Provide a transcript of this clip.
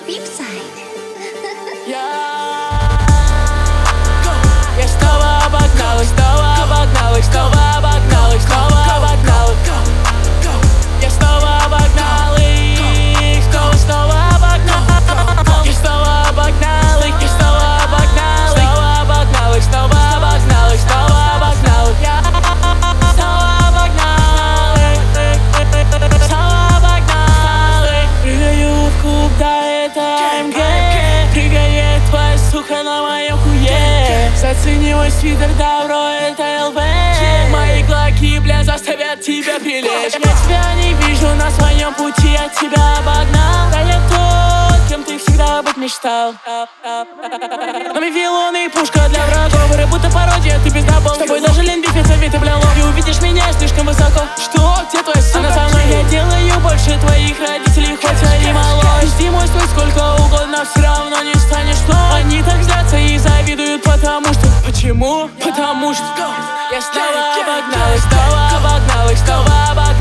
Beepside. Я снова обогнал их, снова обогнал их, снова обогнал их, снова обогнал их. Я снова обогнал их, снова обогнал. Я снова обогнал их, я снова обогнал их, снова обогнал их, снова обогнал их, снова обогнал их. Я снова обогнал их, снова обогнал их. Прыгаю в клуб, да это АМГ. Прыгает твоя сука на моем хуе. Зацени мой свитер, да, бро, это ЛВ. Мои глоки, бля, заставят тебя прилечь. Я тебя не вижу на своем пути, я тебя обогнал. Да я тот, кем ты всегда быть мечтал. На мне вилон и пушка для врагов. Рыб будто пародия, ты пиздобол. С тобой даже лень бифиться, ведь ты, бля, лов. И увидишь меня слишком высоко. Что? Где твоя сука? Она со мной, я делаю больше твоих родителей, хоть они малой. Пизди мой стой сколько угодно, все равно не станешь что. Они так злятся и завидуют, потому что. Почему? Потому что я снова обогнал их, снова обогнал их, снова обогнал.